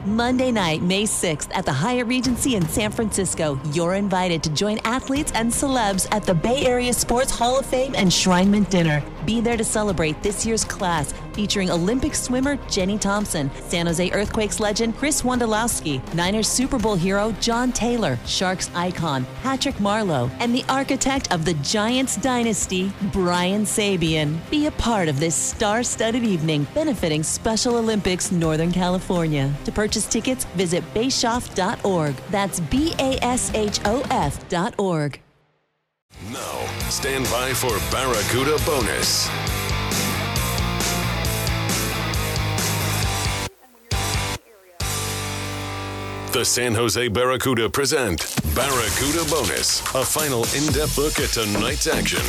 Monday night, May 6th at the Hyatt Regency in San Francisco. You're invited to join athletes and celebs at the Bay Area Sports Hall of Fame Enshrinement Dinner. Be there to celebrate this year's class, featuring Olympic swimmer Jenny Thompson, San Jose Earthquakes legend Chris Wondolowski, Niners Super Bowl hero John Taylor, Sharks icon Patrick Marleau, and the architect of the Giants dynasty, Brian Sabian. Be a part of this star-studded evening benefiting Special Olympics Northern California. To purchase tickets, visit bashoff.org. That's BASHOF.org. Now, stand by for Barracuda Bonus. The San Jose Barracuda present Barracuda Bonus, a final in-depth look at tonight's action.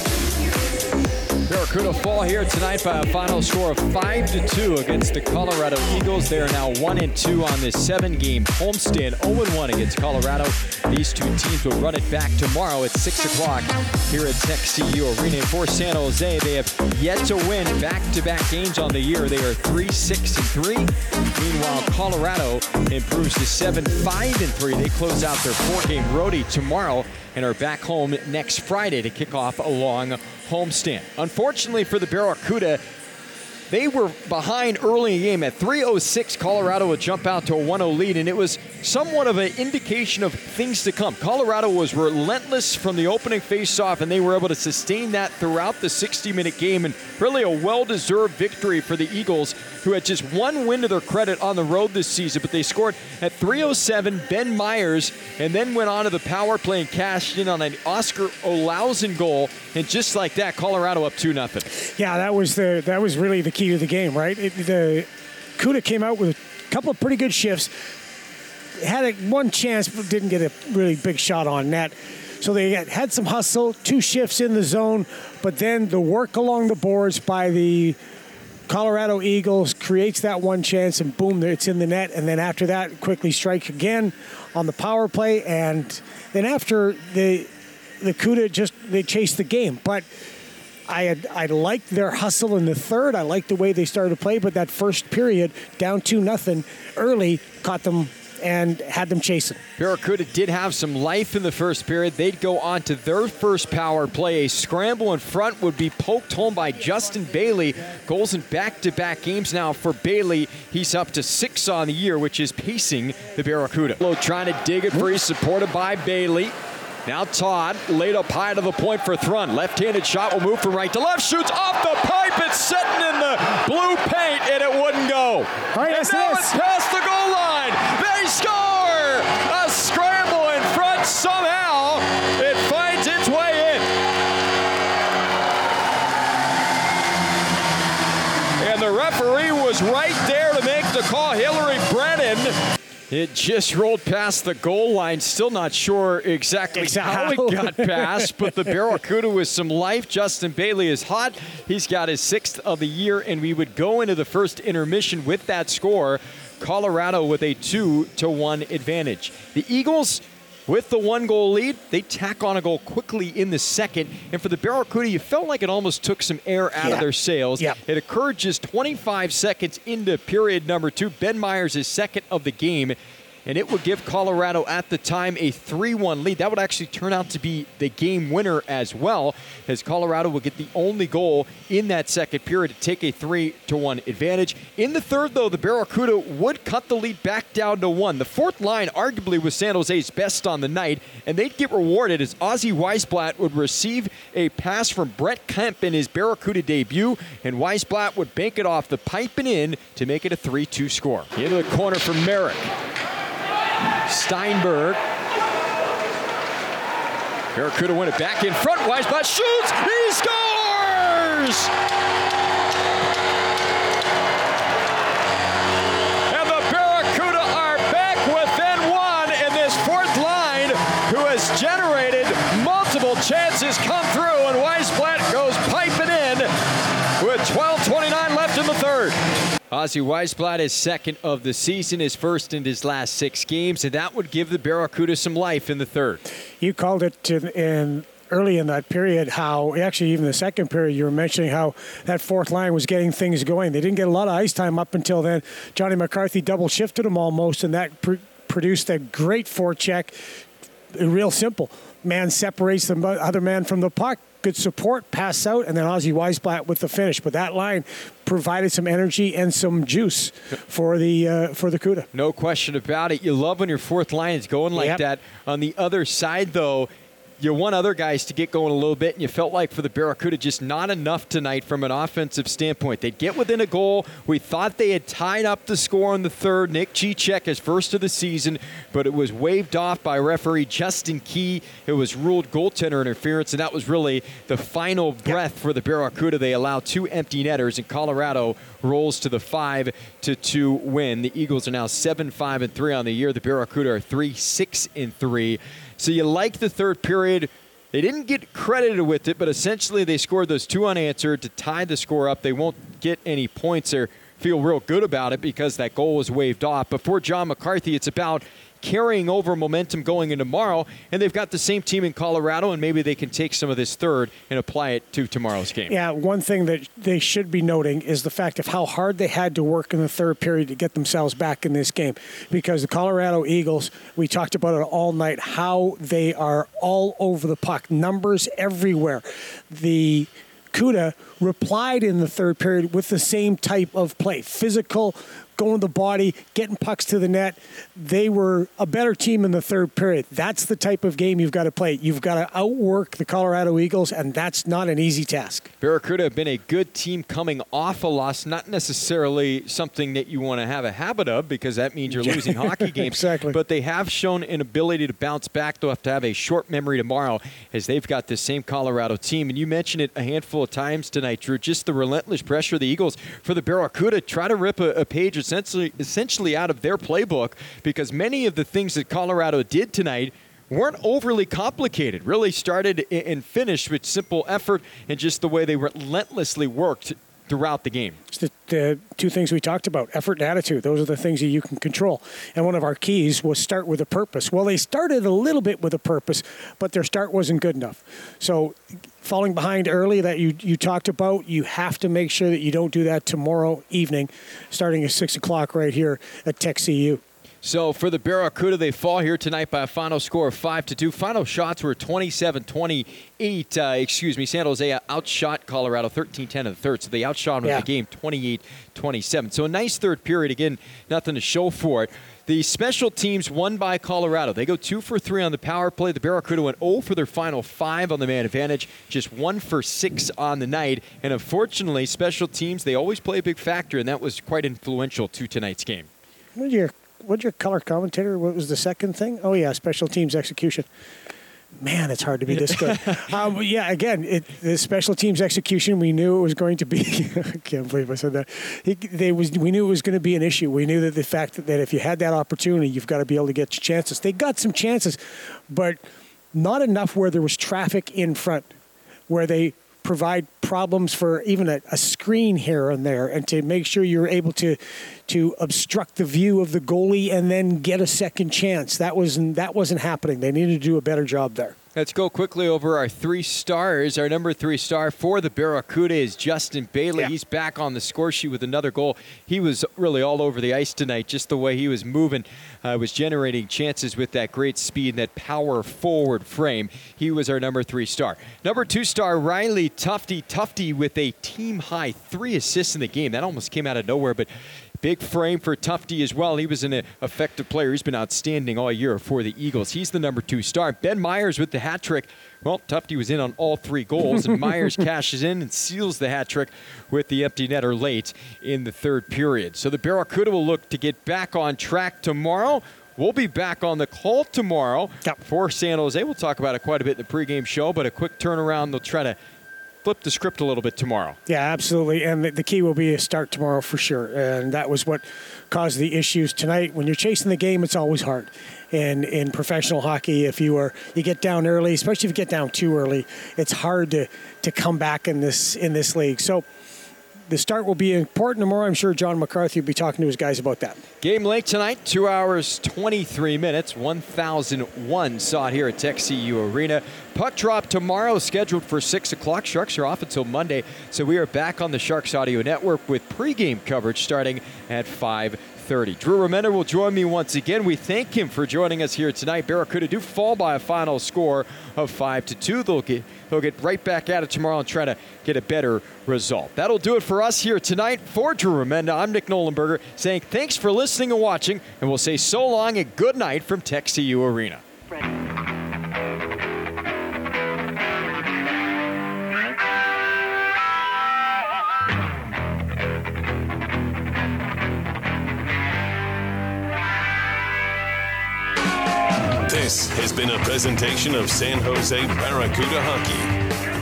Barracuda fall here tonight by a final score of 5-2 against the Colorado Eagles. They are now 1-2 on this 7-game homestand, 0-1 against Colorado. These two teams will run it back tomorrow at 6 o'clock here at Tech CU Arena. And for San Jose, they have yet to win back-to-back games on the year. They are 3-6-3. Meanwhile, Colorado improves to 7-5-3. They close out their 4-game roadie tomorrow and are back home next Friday to kick off a long homestand. Unfortunately for the Barracuda, they were behind early in the game. At 3:06, Colorado would jump out to a 1-0 lead, and it was somewhat of an indication of things to come. Colorado was relentless from the opening face-off, and they were able to sustain that throughout the 60-minute game, and really a well-deserved victory for the Eagles, who had just one win to their credit on the road this season, but they scored at 3:07, Ben Myers, and then went on to the power play and cashed in on an Oscar Olausen goal, and just like that, Colorado up 2-0. Yeah, that was really the key to the game, right? The CUDA came out with a couple of pretty good shifts, had one chance but didn't get a really big shot on net. So they had some hustle, 2 shifts in the zone, but then the work along the boards by the Colorado Eagles creates that one chance, and boom, it's in the net. And then after that, quickly strike again on the power play, and then after the CUDA they chased the game. But I liked their hustle in the third. I liked the way they started to play, but that first period, down 2-0 early, caught them and had them chasing. Barracuda did have some life in the first period. They'd go on to their first power play. A scramble in front would be poked home by Justin Bailey. Goals in back-to-back games now for Bailey. He's up to 6 on the year, which is pacing the Barracuda. Trying to dig it free, supported by Bailey. Now Todd laid up high to the point for Thrun. Left-handed shot will move from right to left. Shoots off the pipe. It's sitting in the blue paint, and it wouldn't go. All right, and now it's past the goal line. They score! A scramble in front. Somehow it finds its way in. And the referee was right there to make the call. Hillary Brennan. It just rolled past the goal line. Still not sure exactly how it got past, but the Barracuda with some life. Justin Bailey is hot. He's got his 6th of the year, and we would go into the first intermission with that score. Colorado with a 2-1 advantage. The Eagles, with the 1-goal lead, they tack on a goal quickly in the second. And for the Barracuda, you felt like it almost took some air out of their sails. Yep. It occurred just 25 seconds into period number 2. Ben Myers is second of the game. And it would give Colorado at the time a 3-1 lead. That would actually turn out to be the game winner as well, as Colorado would get the only goal in that second period to take a 3-1 advantage. In the third, though, the Barracuda would cut the lead back down to 1. The fourth line arguably was San Jose's best on the night, and they'd get rewarded as Ozzy Weisblatt would receive a pass from Brett Kemp in his Barracuda debut, and Weisblatt would bank it off the pipe and in to make it a 3-2 score. Into the corner for Merrick. Steinberg. Barracuda win it back in front. Weisblatt shoots. He scores! And the Barracuda are back within 1, and this fourth line, who has generated multiple chances, come through, and Weisblatt goes piping in with 12:29 left in the third. Ozzy Weisblatt is second of the season, his first in his last 6 games, and that would give the Barracuda some life in the third. You called it in early in that period how, actually even the second period, you were mentioning how that fourth line was getting things going. They didn't get a lot of ice time up until then. Johnny McCarthy double shifted them almost, and that produced a great forecheck. Real simple. Man separates the other man from the puck. Good support, pass out, and then Ozzy Weisblatt with the finish. But that line provided some energy and some juice for the CUDA. No question about it. You love when your fourth line is going like that. On the other side, though, you want other guys to get going a little bit, and you felt like for the Barracuda, just not enough tonight from an offensive standpoint. They'd get within a goal. We thought they had tied up the score in the third. Nick Cicek, his first of the season, but it was waved off by referee Justin Key. It was ruled goaltender interference, and that was really the final breath for the Barracuda. They allowed 2 empty netters, and Colorado rolls to the 5-2 win. The Eagles are now 7-5-3 on the year. The Barracuda are 3-6-3. So you like the third period. They didn't get credited with it, but essentially they scored those 2 unanswered to tie the score up. They won't get any points or feel real good about it because that goal was waved off. But for John McCarthy, it's about carrying over momentum going into tomorrow, and they've got the same team in Colorado, and maybe they can take some of this third and apply it to tomorrow's game. Yeah, one thing that they should be noting is the fact of how hard they had to work in the third period to get themselves back in this game, because the Colorado Eagles, we talked about it all night, how they are all over the puck, numbers everywhere. The CUDA replied in the third period with the same type of play, physical, going the body, getting pucks to the net. They were a better team in the third period. That's the type of game you've got to play. You've got to outwork the Colorado Eagles, and that's not an easy task. Barracuda have been a good team coming off a loss, not necessarily something that you want to have a habit of because that means you're losing hockey games. Exactly. But they have shown an ability to bounce back. They'll have to have a short memory tomorrow as they've got this same Colorado team. And you mentioned it a handful of times tonight, Drew, just the relentless pressure of the Eagles for the Barracuda. Try to rip a page essentially out of their playbook, because many of the things that Colorado did tonight weren't overly complicated. Really started and finished with simple effort and just the way they relentlessly worked throughout the game. It's the 2 things we talked about, effort and attitude. Those are the things that you can control. And one of our keys was start with a purpose. Well, they started a little bit with a purpose, but their start wasn't good enough. So falling behind early that you talked about, you have to make sure that you don't do that tomorrow evening, starting at 6 o'clock right here at Tech CU. So for the Barracuda, they fall here tonight by a final score of 5-2. Final shots were 27-28. San Jose outshot Colorado 13-10 in the third. So they outshot them in the game 28-27. So a nice third period. Again, nothing to show for it. The special teams won by Colorado. They go 2 for 3 on the power play. The Barracuda went 0 for their final 5 on the man advantage, just 1 for 6 on the night. And unfortunately, special teams, they always play a big factor, and that was quite influential to tonight's game. What's your color commentator? What was the second thing? Oh, yeah, special teams execution. Man, it's hard to be this good. Again, the special teams execution, we knew it was going to be, I can't believe I said that. We knew it was going to be an issue. We knew that the fact that if you had that opportunity, you've got to be able to get your chances. They got some chances, but not enough where there was traffic in front, where they provide problems for even a screen here and there, and to make sure you're able to obstruct the view of the goalie and then get a second chance. That wasn't happening. They needed to do a better job there. Let's go quickly over our 3 stars. Our number 3 star for the Barracuda is Justin Bailey. Yeah. He's back on the score sheet with another goal. He was really all over the ice tonight, just the way he was moving, was generating chances with that great speed and that power forward frame. He was our number 3 star. Number 2 star, Riley Tufte. Tufte with a team-high 3 assists in the game. That almost came out of nowhere, but big frame for Tufte as well. He was an effective player. He's been outstanding all year for the Eagles. He's the number 2 star. Ben Myers with the hat trick. Well, Tufte was in on all 3 goals, and Myers cashes in and seals the hat trick with the empty netter late in the third period. So the Barracuda will look to get back on track tomorrow. We'll be back on the call tomorrow for San Jose. We'll talk about it quite a bit in the pregame show, but a quick turnaround. They'll try to flip the script a little bit tomorrow. Yeah, absolutely. And the key will be a start tomorrow for sure. And that was what caused the issues tonight. When you're chasing the game, it's always hard. And in professional hockey, if you get down early, especially if you get down too early, it's hard to come back in this league. So the start will be important tomorrow. I'm sure John McCarthy will be talking to his guys about that. Game late tonight, 2 hours, 23 minutes, 1,001 saw it here at TechCU Arena. Puck drop tomorrow, scheduled for 6 o'clock. Sharks are off until Monday, so we are back on the Sharks Audio Network with pregame coverage starting at 5:30. Drew Remender will join me once again. We thank him for joining us here tonight. Barracuda do fall by a final score of 5-2. They'll get right back at it tomorrow and try to get a better result. That'll do it for us here tonight. For Drew Remender, I'm Nick Nolenberger saying thanks for listening and watching, and we'll say so long and good night from TechCU Arena. This has been a presentation of San Jose Barracuda Hockey.